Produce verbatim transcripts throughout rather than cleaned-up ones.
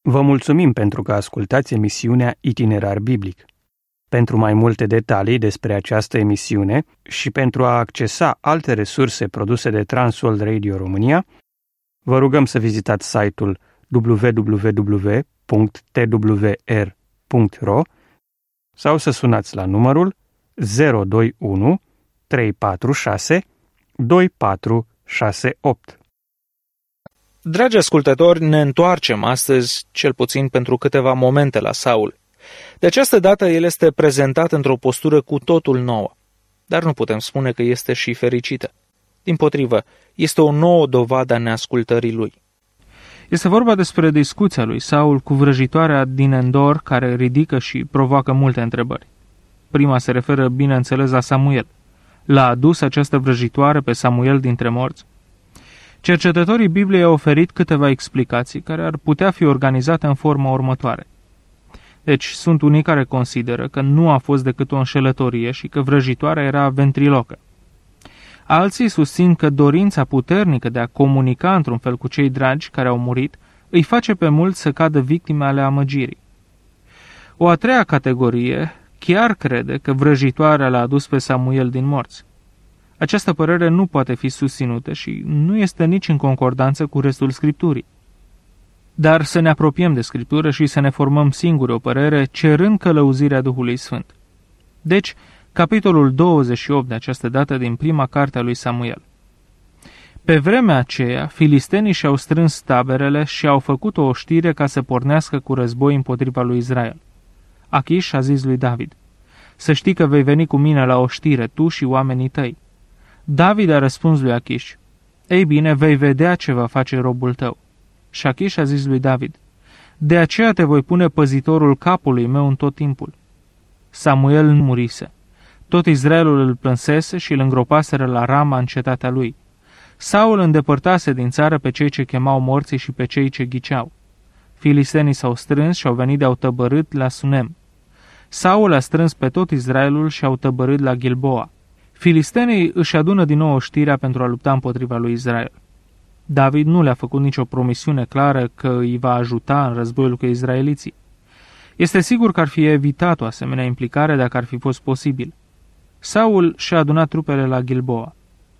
Vă mulțumim pentru că ascultați emisiunea Itinerar Biblic. Pentru mai multe detalii despre această emisiune și pentru a accesa alte resurse produse de Transworld Radio România, vă rugăm să vizitați site-ul w w w punct t w r punct r o sau să sunați la numărul zero doi unu trei patru șase doi patru șase opt. Dragi ascultători, ne întoarcem astăzi, cel puțin pentru câteva momente, la Saul. De această dată el este prezentat într-o postură cu totul nouă, dar nu putem spune că este și fericită. Dimpotrivă, este o nouă dovadă a neascultării lui. Este vorba despre discuția lui Saul cu vrăjitoarea din Endor, care ridică și provoacă multe întrebări. Prima se referă, bineînțeles, la Samuel. L-a adus această vrăjitoare pe Samuel dintre morți? Cercetătorii Bibliei au oferit câteva explicații care ar putea fi organizate în forma următoare. Deci, sunt unii care consideră că nu a fost decât o înșelătorie și că vrăjitoarea era ventrilocă. Alții susțin că dorința puternică de a comunica într-un fel cu cei dragi care au murit îi face pe mulți să cadă victime ale amăgirii. O a treia categorie chiar crede că vrăjitoarea l-a adus pe Samuel din morți. Această părere nu poate fi susținută și nu este nici în concordanță cu restul Scripturii. Dar să ne apropiem de Scriptură și să ne formăm singuri o părere, cerând călăuzirea Duhului Sfânt. Deci, capitolul douăzeci și opt de această dată din prima carte a lui Samuel. Pe vremea aceea, filistenii și-au strâns taberele și au făcut o oștire ca să pornească cu război împotriva lui Israel. Achiș a zis lui David: să știi că vei veni cu mine la oștire, tu și oamenii tăi. David a răspuns lui Achiș: ei bine, vei vedea ce va face robul tău. Și Achiș a zis lui David: de aceea te voi pune păzitorul capului meu în tot timpul. Samuel nu murise. Tot Israelul îl plânsese și îl îngropaseră la Rama în cetatea lui. Saul îndepărtase din țară pe cei ce chemau morții și pe cei ce ghiceau. Filistenii s-au strâns și au venit de-au tăbărât la Sunem. Saul a strâns pe tot Israelul și au tăbărât la Gilboa. Filistenii își adună din nou oștirea pentru a lupta împotriva lui Israel. David nu le-a făcut nicio promisiune clară că îi va ajuta în războiul cu izraeliții. Este sigur că ar fi evitat o asemenea implicare dacă ar fi fost posibil. Saul și-a adunat trupele la Gilboa.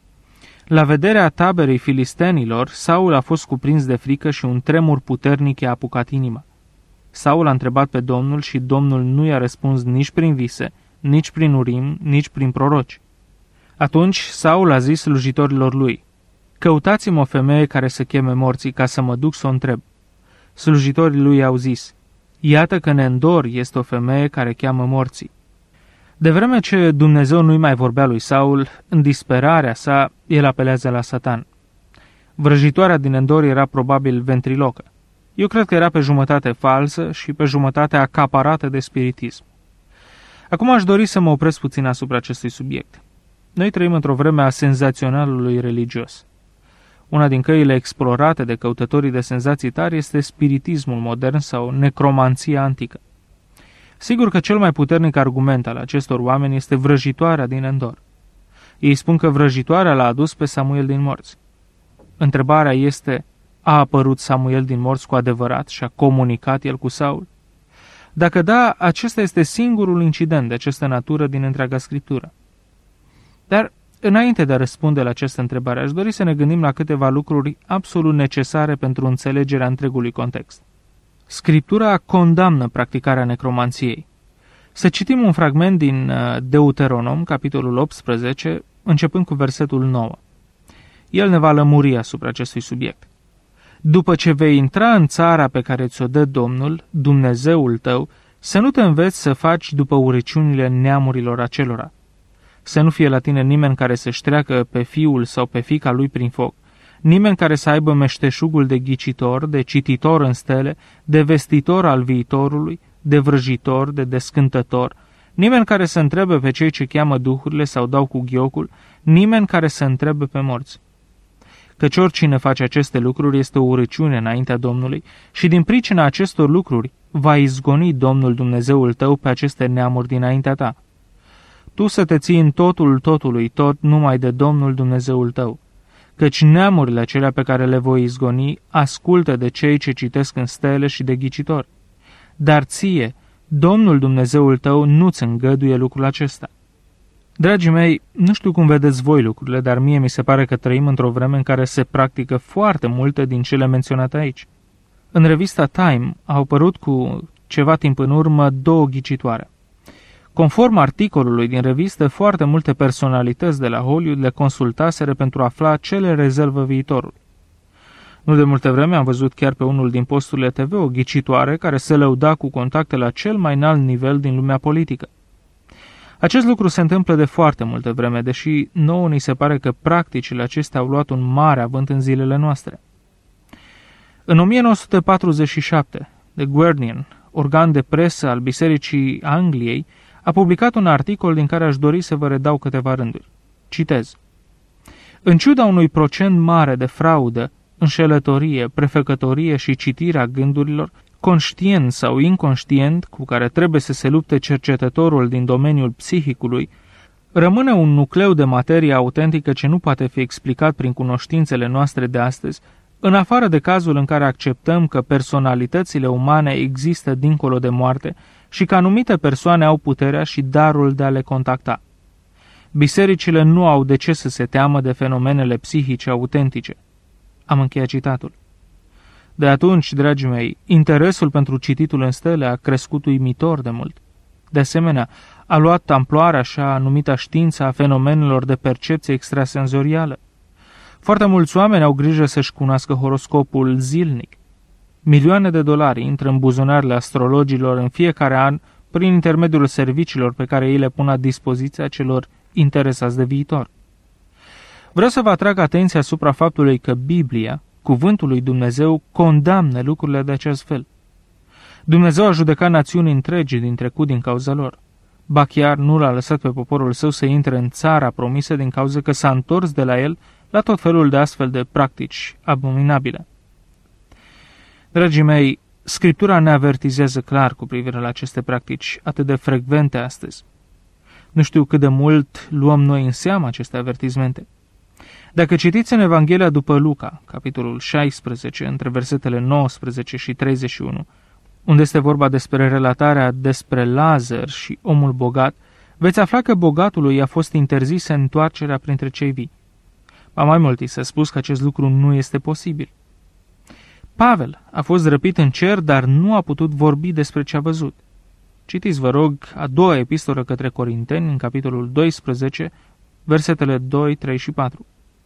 La vederea taberei filistenilor, Saul a fost cuprins de frică și un tremur puternic i-a apucat inima. Saul a întrebat pe Domnul și Domnul nu i-a răspuns nici prin vise, nici prin urim, nici prin proroci. Atunci Saul a zis slujitorilor lui: căutați-mi o femeie care să cheme morții ca să mă duc să o întreb. Slujitorii lui au zis: iată că în Endor este o femeie care cheamă morții. De vreme ce Dumnezeu nu-i mai vorbea lui Saul, în disperarea sa, el apelează la Satan. Vrăjitoarea din Endor era probabil ventrilocă. Eu cred că era pe jumătate falsă și pe jumătate acaparată de spiritism. Acum aș dori să mă opresc puțin asupra acestui subiect. Noi trăim într-o vreme a senzaționalului religios. Una din căile explorate de căutătorii de senzații tari este spiritismul modern sau necromanția antică. Sigur că cel mai puternic argument al acestor oameni este vrăjitoarea din Endor. Ei spun că vrăjitoarea l-a adus pe Samuel din morți. Întrebarea este: a apărut Samuel din morți cu adevărat și a comunicat el cu Saul? Dacă da, acesta este singurul incident de această natură din întreaga Scriptură. Dar, înainte de a răspunde la această întrebare, aș dori să ne gândim la câteva lucruri absolut necesare pentru înțelegerea întregului context. Scriptura condamnă practicarea necromanției. Să citim un fragment din Deuteronom, capitolul optsprezece, începând cu versetul nouă. El ne va lămuri asupra acestui subiect. După ce vei intra în țara pe care ți-o dă Domnul, Dumnezeul tău, să nu te înveți să faci după urăciunile neamurilor acelora. Să nu fie la tine nimeni care să-și treacă pe fiul sau pe fiica lui prin foc, nimeni care să aibă meșteșugul de ghicitor, de cititor în stele, de vestitor al viitorului, de vrăjitor, de descântător, nimeni care să întrebe pe cei ce cheamă duhurile sau dau cu ghiocul, nimeni care să întrebe pe morți. Căci oricine face aceste lucruri este o urăciune înaintea Domnului și din pricina acestor lucruri va izgoni Domnul Dumnezeul tău pe aceste neamuri dinaintea ta. Tu să te ții în totul totului tot numai de Domnul Dumnezeul tău, căci neamurile acelea pe care le voi izgoni ascultă de cei ce citesc în stele și de ghicitori. Dar ție, Domnul Dumnezeul tău nu-ți îngăduie lucrul acesta. Dragii mei, nu știu cum vedeți voi lucrurile, dar mie mi se pare că trăim într-o vreme în care se practică foarte multe din cele menționate aici. În revista Time au apărut cu ceva timp în urmă două ghicitoare. Conform articolului din revistă, foarte multe personalități de la Hollywood le consultaseră pentru a afla ce le rezervă viitorul. Nu de multe vreme am văzut chiar pe unul din posturile T V o ghicitoare care se lăuda cu contacte la cel mai înalt nivel din lumea politică. Acest lucru se întâmplă de foarte multă vreme, deși nouă ni se pare că practicile acestea au luat un mare avânt în zilele noastre. În o mie nouă sute patruzeci și șapte, The Guardian, organ de presă al Bisericii Angliei, a publicat un articol din care aș dori să vă redau câteva rânduri. Citez. În ciuda unui procent mare de fraudă, înșelătorie, prefăcătorie și citirea gândurilor, conștient sau inconștient, cu care trebuie să se lupte cercetătorul din domeniul psihicului, rămâne un nucleu de materie autentică ce nu poate fi explicat prin cunoștințele noastre de astăzi, în afară de cazul în care acceptăm că personalitățile umane există dincolo de moarte și că anumite persoane au puterea și darul de a le contacta. Bisericile nu au de ce să se teamă de fenomenele psihice autentice. Am încheiat citatul. De atunci, dragii mei, interesul pentru cititul în stele a crescut uimitor de mult. De asemenea, a luat amploare așa numita știință a fenomenelor de percepție extrasenzorială. Foarte mulți oameni au grijă să-și cunoască horoscopul zilnic. Milioane de dolari intră în buzunarele astrologilor în fiecare an prin intermediul serviciilor pe care ei le pun la dispoziția celor interesați de viitor. Vreau să vă atrag atenția asupra faptului că Biblia, cuvântul lui Dumnezeu, condamnă lucrurile de acest fel. Dumnezeu a judecat națiuni întregi din trecut din cauza lor. Ba chiar nu l-a lăsat pe poporul său să intre în țara promisă din cauza că s-a întors de la el la tot felul de astfel de practici abominabile. Dragii mei, Scriptura ne avertizează clar cu privire la aceste practici atât de frecvente astăzi. Nu știu cât de mult luăm noi în seamă aceste avertizmente. Dacă citiți în Evanghelia după Luca, capitolul șaisprezece, între versetele nouăsprezece și treizeci și unu, unde este vorba despre relatarea despre Lazar și omul bogat, veți afla că bogatului a fost interzisă întoarcerea printre cei vii. Ba mai mult, i s-a spus că acest lucru nu este posibil. Pavel a fost răpit în cer, dar nu a putut vorbi despre ce a văzut. Citiți, vă rog, a doua epistolă către Corinteni, în capitolul doisprezece, versetele doi, trei și patru.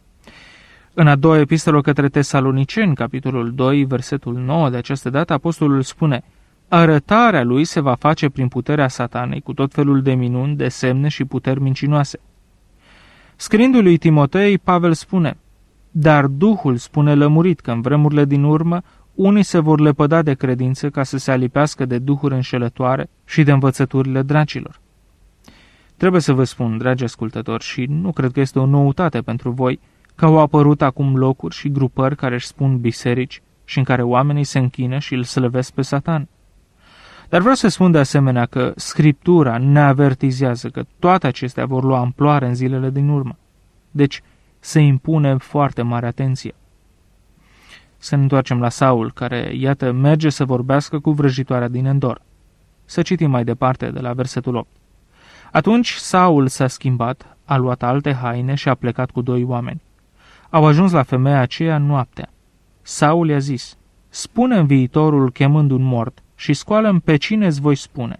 În a doua epistolă către Tesaloniceni, capitolul doi, versetul nouă, de această dată, apostolul spune: arătarea lui se va face prin puterea satanei, cu tot felul de minuni, de semne și puteri mincinoase. Scriindu-i lui Timotei, Pavel spune: dar Duhul spune lămurit că în vremurile din urmă unii se vor lepăda de credință ca să se alipească de duhuri înșelătoare și de învățăturile dracilor. Trebuie să vă spun, dragi ascultători, și nu cred că este o noutate pentru voi, că au apărut acum locuri și grupări care își spun biserici și în care oamenii se închină și îl slăvesc pe Satan. Dar vreau să spun de asemenea că Scriptura ne avertizează că toate acestea vor lua amploare în zilele din urmă. Deci, se impune foarte mare atenție. Să ne întoarcem la Saul, care, iată, merge să vorbească cu vrăjitoarea din Endor. Să citim mai departe de la versetul opt. Atunci Saul s-a schimbat, a luat alte haine și a plecat cu doi oameni. Au ajuns la femeia aceea noaptea. Saul i-a zis: spune-mi viitorul chemând un mort și scoală-mi pe cine îți voi spune.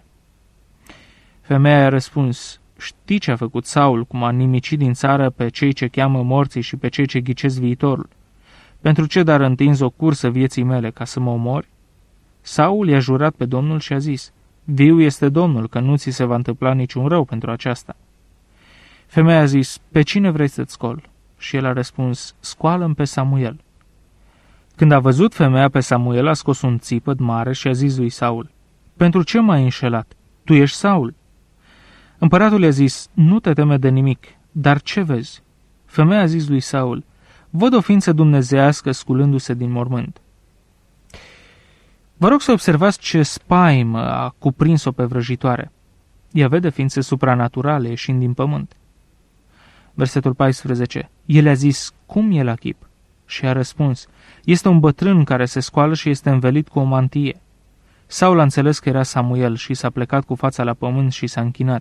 Femeia a răspuns: știi ce a făcut Saul, cum a nimicit din țară pe cei ce cheamă morții și pe cei ce ghicesc viitorul? Pentru ce dar întinzi o cursă vieții mele ca să mă omori? Saul i-a jurat pe Domnul și a zis: viu este Domnul, că nu ți se va întâmpla niciun rău pentru aceasta. Femeia a zis: pe cine vrei să-ți scol? Și el a răspuns: scoală-mi pe Samuel. Când a văzut femeia pe Samuel, a scos un țipăt mare și a zis lui Saul: pentru ce m-ai înșelat? Tu ești Saul. Împăratul i-a zis: nu te teme de nimic, dar ce vezi? Femeia a zis lui Saul: văd o ființă dumnezeiască sculându-se din mormânt. Vă rog să observați ce spaimă a cuprins-o pe vrăjitoare. Ea vede ființe supranaturale ieșind din pământ. Versetul paisprezece. El a zis, cum e la chip? Și a răspuns, este un bătrân care se scoală și este învelit cu o mantie. Saul a înțeles că era Samuel și s-a plecat cu fața la pământ și s-a închinat.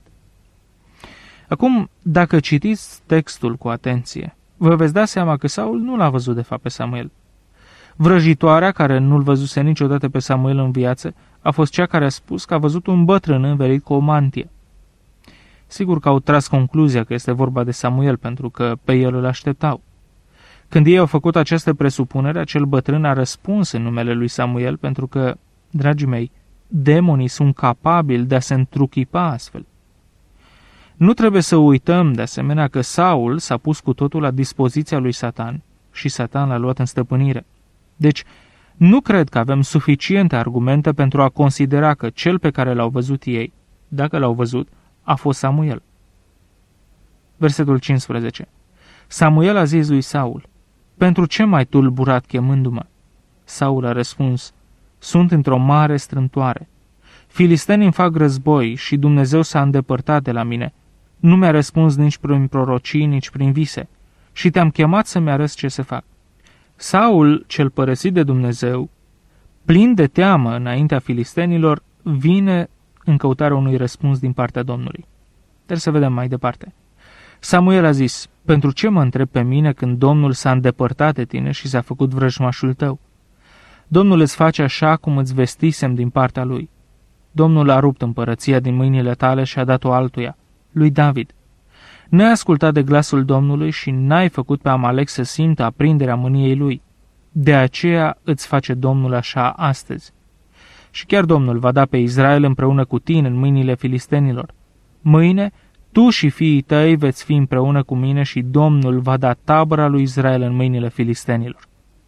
Acum, dacă citiți textul cu atenție, vă veți da seama că Saul nu l-a văzut de fapt pe Samuel. Vrăjitoarea, care nu-l văzuse niciodată pe Samuel în viață, a fost cea care a spus că a văzut un bătrân învelit cu o mantie. Sigur că au tras concluzia că este vorba de Samuel, pentru că pe el îl așteptau. Când ei au făcut această presupunere, acel bătrân a răspuns în numele lui Samuel, pentru că, dragii mei, demonii sunt capabili de a se întruchipa astfel. Nu trebuie să uităm, de asemenea, că Saul s-a pus cu totul la dispoziția lui Satan și Satan l-a luat în stăpânire. Deci, nu cred că avem suficiente argumente pentru a considera că cel pe care l-au văzut ei, dacă l-au văzut, a fost Samuel. Versetul cincisprezece. Samuel a zis lui Saul, pentru ce m-ai tulburat chemându-mă? Saul a răspuns, sunt într-o mare strântoare. Filistenii îmi fac război și Dumnezeu s-a îndepărtat de la mine. Nu mi-a răspuns nici prin prorocii, nici prin vise. Și te-am chemat să-mi arăți ce să fac. Saul, cel părăsit de Dumnezeu, plin de teamă înaintea filistenilor, vine în căutarea unui răspuns din partea Domnului. Trebuie să vedem mai departe. Samuel a zis, pentru ce mă întreb pe mine când Domnul s-a îndepărtat de tine și s-a făcut vrăjmașul tău? Domnul îți face așa cum îți vestisem din partea lui. Domnul a rupt împărăția din mâinile tale și a dat-o altuia, lui David. N-ai ascultat de glasul Domnului și n-ai făcut pe Amalek să simtă aprinderea mâniei lui. De aceea îți face Domnul așa astăzi. Și chiar Domnul va da pe Israel împreună cu tine în mâinile filistenilor. Mâine, tu și fiii tăi veți fi împreună cu mine și Domnul va da tabăra lui Israel în mâinile filistenilor.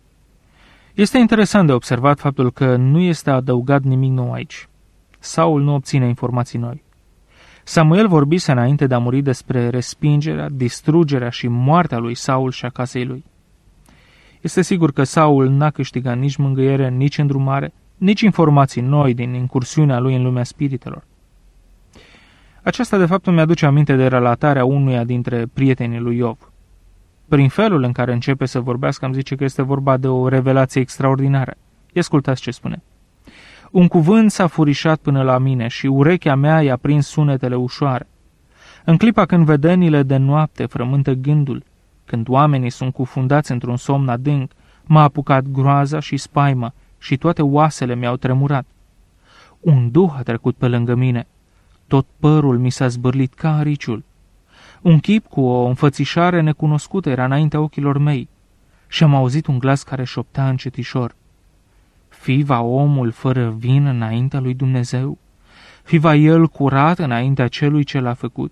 Este interesant de observat faptul că nu este adăugat nimic nou aici. Saul nu obține informații noi. Samuel vorbise înainte de a muri despre respingerea, distrugerea și moartea lui Saul și a casei lui. Este sigur că Saul n-a câștigat nici mângâiere, nici îndrumare, nici informații noi din incursiunea lui în lumea spiritelor. Aceasta, de fapt, îmi aduce aminte de relatarea unuia dintre prietenii lui Iov. Prin felul în care începe să vorbească, îmi zice că este vorba de o revelație extraordinară. Ia ascultați ce spune. Un cuvânt s-a furișat până la mine și urechea mea i-a prins sunetele ușoare. În clipa când vedenile de noapte frământă gândul, când oamenii sunt cufundați într-un somn adânc, m-a apucat groaza și spaima și toate oasele mi-au tremurat. Un duh a trecut pe lângă mine. Tot părul mi s-a zbârlit ca ariciul. Un chip cu o înfățișare necunoscută era înaintea ochilor mei și am auzit un glas care șoptea încetișor. Fi va omul fără vină înaintea lui Dumnezeu? Fi va el curat înaintea celui ce l-a făcut?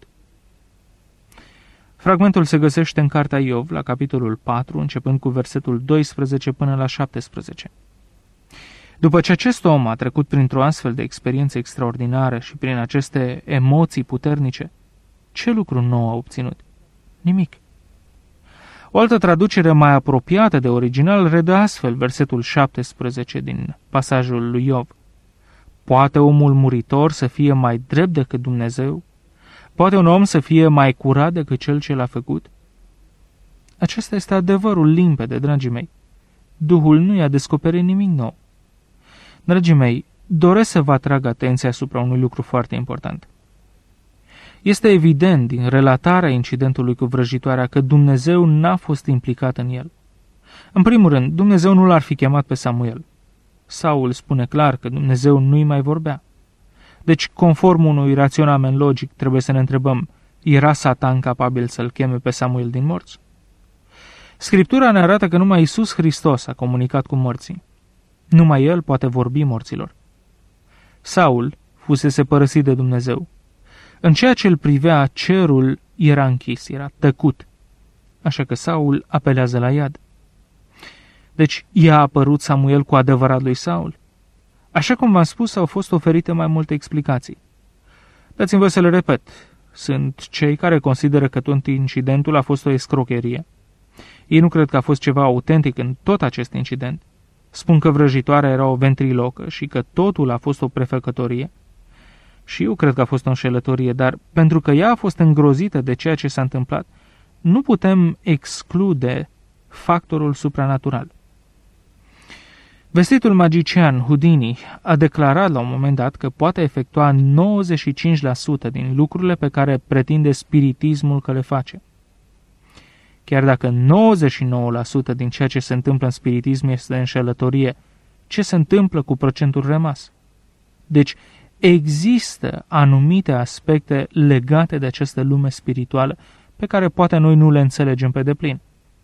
Fragmentul se găsește în cartea Iov, la capitolul patru, începând cu versetul doisprezece până la șaptesprezece. După ce acest om a trecut printr-o astfel de experiență extraordinară și prin aceste emoții puternice, ce lucru nou a obținut? Nimic. O altă traducere mai apropiată de original redă astfel versetul șaptesprezece din pasajul lui Iov. Poate omul muritor să fie mai drept decât Dumnezeu? Poate un om să fie mai curat decât cel ce l-a făcut? Acesta este adevărul limpede, dragii mei. Duhul nu i-a descoperit nimic nou. Dragii mei, doresc să vă atrag atenția asupra unui lucru foarte important. Este evident din relatarea incidentului cu vrăjitoarea că Dumnezeu n-a fost implicat în el. În primul rând, Dumnezeu nu l-ar fi chemat pe Samuel. Saul spune clar că Dumnezeu nu-i mai vorbea. Deci, conform unui raționament logic, trebuie să ne întrebăm, era Satan capabil să-l cheme pe Samuel din morți? Scriptura ne arată că numai Iisus Hristos a comunicat cu morții. Numai El poate vorbi morților. Saul fusese părăsit de Dumnezeu. În ceea ce îl privea, cerul era închis, era tăcut. Așa că Saul apelează la iad. Deci, i-a apărut Samuel cu adevărat lui Saul? Așa cum v-am spus, au fost oferite mai multe explicații. Dați-mi voi să le repet. Sunt cei care consideră că tot incidentul a fost o escrocherie. Ei nu cred că a fost ceva autentic în tot acest incident. Spun că vrăjitoarea era o ventrilocă și că totul a fost o prefăcătorie. Și eu cred că a fost o înșelătorie, dar pentru că ea a fost îngrozită de ceea ce s-a întâmplat, nu putem exclude factorul supranatural. Vestitul magician Houdini a declarat la un moment dat că poate efectua nouăzeci și cinci la sută din lucrurile pe care pretinde spiritismul că le face. Chiar dacă nouăzeci și nouă la sută din ceea ce se întâmplă în spiritism este înșelătorie, ce se întâmplă cu procentul rămas? Deci, există anumite aspecte legate de această lume spirituală pe care poate noi nu le înțelegem pe deplin.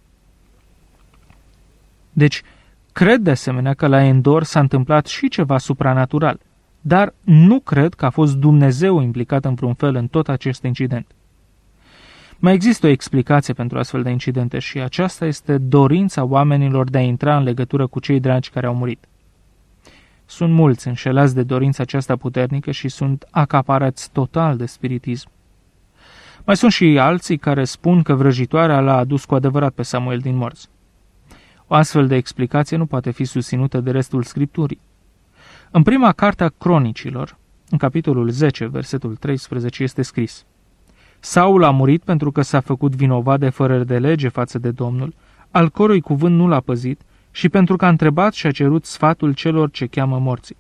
Deci, cred de asemenea că la Endor s-a întâmplat și ceva supranatural, dar nu cred că a fost Dumnezeu implicat în vreun fel în tot acest incident. Mai există o explicație pentru astfel de incidente și aceasta este dorința oamenilor de a intra în legătură cu cei dragi care au murit. Sunt mulți înșelați de dorința aceasta puternică și sunt acaparați total de spiritism. Mai sunt și alții care spun că vrăjitoarea l-a adus cu adevărat pe Samuel din morți. O astfel de explicație nu poate fi susținută de restul Scripturii. În prima carte a Cronicilor, în capitolul zece, versetul treisprezece, este scris: Saul a murit pentru că s-a făcut vinovat de fără de lege față de Domnul, al cărui cuvânt nu l-a păzit, și pentru că a întrebat și a cerut sfatul celor ce cheamă morții.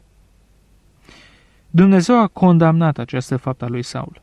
Dumnezeu a condamnat această faptă a lui Saul.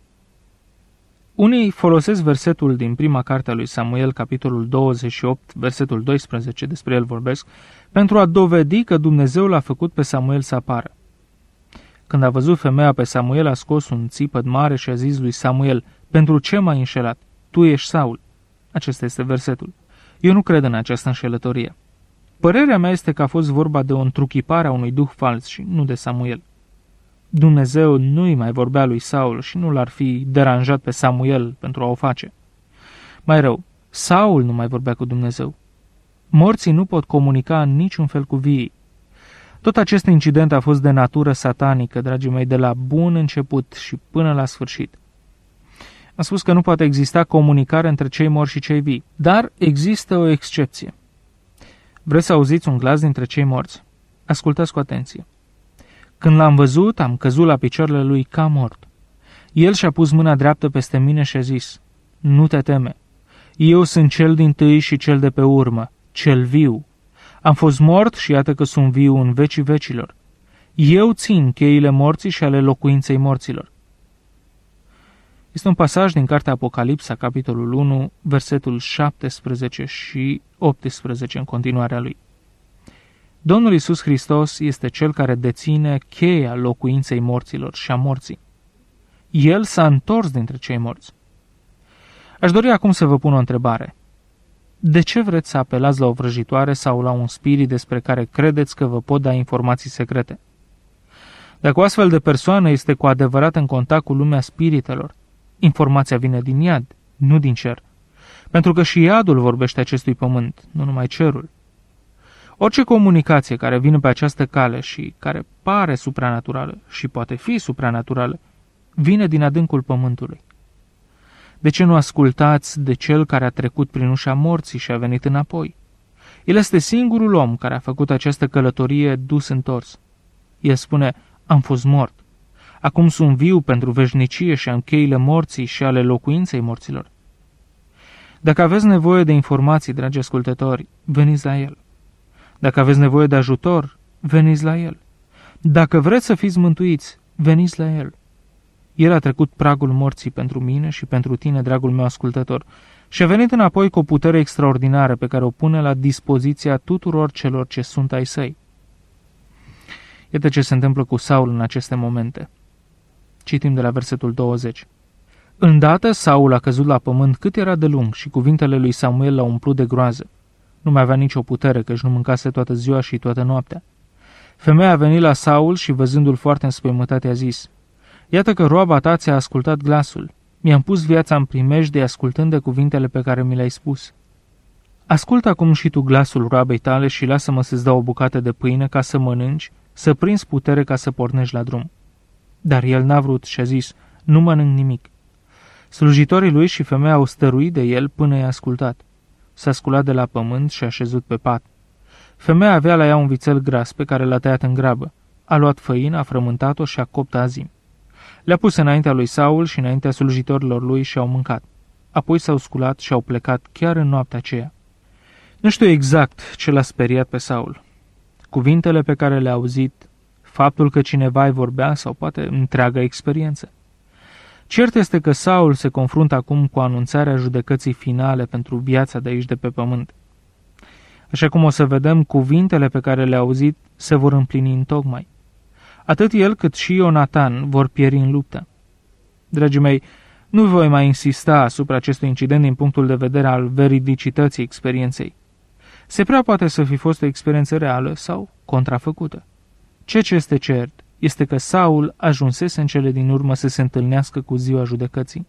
Unii folosesc versetul din prima carte a lui Samuel, capitolul douăzeci și opt, versetul doisprezece, despre el vorbesc, pentru a dovedi că Dumnezeu l-a făcut pe Samuel să apară. Când a văzut femeia pe Samuel, a scos un țipăt mare și a zis lui Samuel: Pentru ce m-ai înșelat? Tu ești Saul. Acesta este versetul. Eu nu cred în această înșelătorie. Părerea mea este că a fost vorba de o întruchipare a unui duh fals și nu de Samuel. Dumnezeu nu-i mai vorbea lui Saul și nu l-ar fi deranjat pe Samuel pentru a o face. Mai rău, Saul nu mai vorbea cu Dumnezeu. Morții nu pot comunica în niciun fel cu viii. Tot acest incident a fost de natură satanică, dragii mei, de la bun început și până la sfârșit. Am spus că nu poate exista comunicare între cei morți și cei vii, dar există o excepție. Vreți să auziți un glas dintre cei morți? Ascultați cu atenție. Când l-am văzut, am căzut la picioarele lui ca mort. El și-a pus mâna dreaptă peste mine și a zis: Nu te teme. Eu sunt cel dintâi și cel de pe urmă, cel viu. Am fost mort și iată că sunt viu în vecii vecilor. Eu țin cheile morții și ale locuinței morților. Este un pasaj din cartea Apocalipsa, capitolul unu, versetul șaptesprezece și optsprezece în continuarea lui. Domnul Iisus Hristos este Cel care deține cheia locuinței morților și a morții. El s-a întors dintre cei morți. Aș dori acum să vă pun o întrebare. De ce vreți să apelați la o vrăjitoare sau la un spirit despre care credeți că vă pot da informații secrete? Dacă o astfel de persoană este cu adevărat în contact cu lumea spiritelor, informația vine din iad, nu din cer. Pentru că și iadul vorbește acestui pământ, nu numai cerul. Orice comunicație care vine pe această cale și care pare supranaturală și poate fi supranaturală, vine din adâncul pământului. De ce nu ascultați de cel care a trecut prin ușa morții și a venit înapoi? El este singurul om care a făcut această călătorie dus-întors. El spune: am fost mort. Acum sunt viu pentru veșnicie și am cheile morții și ale locuinței morților. Dacă aveți nevoie de informații, dragi ascultători, veniți la el. Dacă aveți nevoie de ajutor, veniți la el. Dacă vreți să fiți mântuiți, veniți la el. El a trecut pragul morții pentru mine și pentru tine, dragul meu ascultător, și a venit înapoi cu o putere extraordinară pe care o pune la dispoziția tuturor celor ce sunt ai săi. Iată ce se întâmplă cu Saul în aceste momente. Citim de la versetul douăzeci. Îndată Saul a căzut la pământ cât era de lung și cuvintele lui Samuel l-au umplut de groază. Nu mai avea nicio putere, căci nu mâncase toată ziua și toată noaptea. Femeia a venit la Saul și, văzându-l foarte înspăimântat, i-a zis: Iată că roaba ta ți-a ascultat glasul. Mi-am pus viața în primejdie ascultând de cuvintele pe care mi le-ai spus. Ascultă acum și tu glasul roabei tale și lasă-mă să-ți dau o bucată de pâine ca să mănânci, să prinzi putere ca să pornești la drum. Dar el n-a vrut și a zis: Nu mănânc nimic. Slujitorii lui și femeia au stăruit de el până i-a ascultat. S-a sculat de la pământ și a șezut pe pat. Femeia avea la ea un vițel gras pe care l-a tăiat în grabă. A luat făină, a frământat-o și a copt azim. Le-a pus înaintea lui Saul și înaintea slujitorilor lui și au mâncat. apoi s-au sculat și au plecat chiar în noaptea aceea. Nu știu exact ce l-a speriat pe Saul. Cuvintele pe care le-a auzit, faptul că cineva îi vorbea sau poate întreaga experiență. Cert este că Saul se confruntă acum cu anunțarea judecății finale pentru viața de aici de pe pământ. Așa cum o să vedem, cuvintele pe care le-a auzit se vor împlini întocmai. Atât el cât și Ionatan vor pieri în luptă. Dragii mei, nu voi mai insista asupra acestui incident din punctul de vedere al veridicității experienței. Se prea poate să fi fost o experiență reală sau contrafăcută. Ceea ce este cert este că Saul ajunsese în cele din urmă să se întâlnească cu ziua judecății.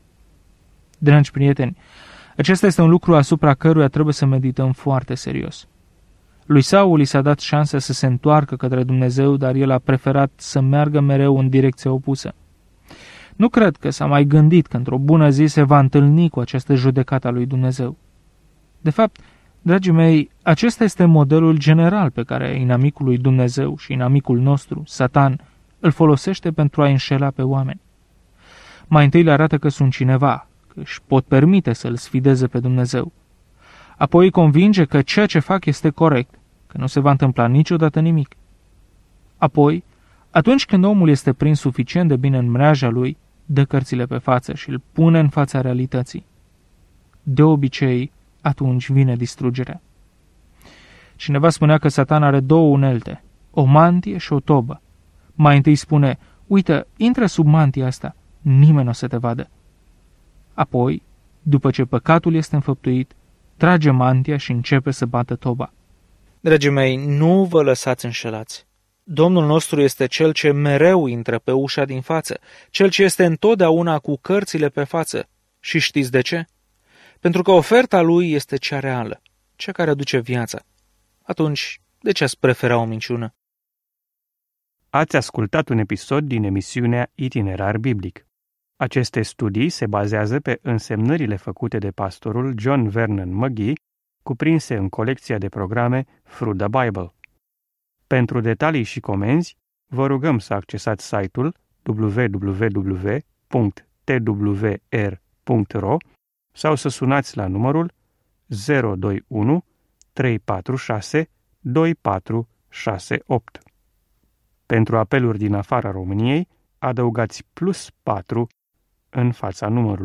Dragi prieteni, acesta este un lucru asupra căruia trebuie să medităm foarte serios. Lui Saul i s-a dat șansa să se întoarcă către Dumnezeu, dar el a preferat să meargă mereu în direcția opusă. Nu cred că s-a mai gândit că într-o bună zi se va întâlni cu această judecată a lui Dumnezeu. De fapt, dragii mei, acesta este modelul general pe care inamicul lui Dumnezeu și inamicul nostru, Satan, îl folosește pentru a înșela pe oameni. Mai întâi le arată că sunt cineva, că își pot permite să îl sfideze pe Dumnezeu. Apoi îi convinge că ceea ce fac este corect, că nu se va întâmpla niciodată nimic. Apoi, atunci când omul este prins suficient de bine în mreaja lui, dă cărțile pe față și îl pune în fața realității. De obicei, atunci vine distrugerea. Cineva spunea că Satan are două unelte, o mantie și o tobă. Mai întâi spune, uite, intră sub mantia asta, nimeni nu o să te vadă. Apoi, după ce păcatul este înfăptuit, trage mantia și începe să bată toba. Dragii mei, nu vă lăsați înșelați. Domnul nostru este cel ce mereu intră pe ușa din față, cel ce este întotdeauna cu cărțile pe față. Și știți de ce? Pentru că oferta lui este cea reală, cea care aduce viața. Atunci, de ce ați prefera o minciună? Ați ascultat un episod din emisiunea Itinerar Biblic. Aceste studii se bazează pe însemnările făcute de pastorul John Vernon McGee, cuprinse în colecția de programe Through the Bible. Pentru detalii și comenzi, vă rugăm să accesați site-ul w w w punct t w r punct r o sau să sunați la numărul zero doi unu trei patru șase doi patru șase opt. Pentru apeluri din afara României, adăugați plus patru în fața numărului.